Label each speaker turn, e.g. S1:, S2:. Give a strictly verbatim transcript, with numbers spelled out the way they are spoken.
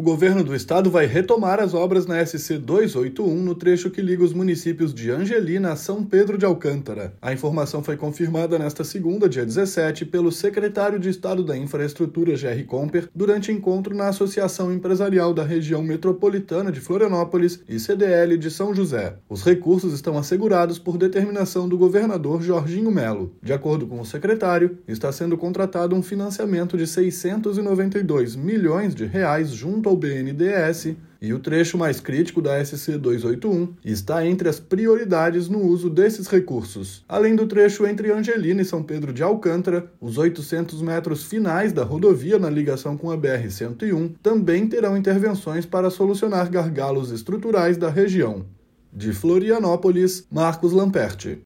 S1: governo do estado vai retomar as obras na S C duzentos e oitenta e um no trecho que liga os municípios de Angelina a São Pedro de Alcântara. A informação foi confirmada nesta segunda, dia dezessete, pelo secretário de Estado da Infraestrutura, Gerry Comper, durante encontro na Associação Empresarial da Região Metropolitana de Florianópolis e C D L de São José. Os recursos estão assegurados por determinação do governador Jorginho Melo. De acordo com o secretário, está sendo contratado um financiamento de seiscentos e noventa e dois milhões de reais junto ao B N D E S, e o trecho mais crítico da S C duzentos e oitenta e um está entre as prioridades no uso desses recursos. Além do trecho entre Angelina e São Pedro de Alcântara, os oitocentos metros finais da rodovia na ligação com a B R cento e um também terão intervenções para solucionar gargalos estruturais da região. De Florianópolis, Marcos Lamperti.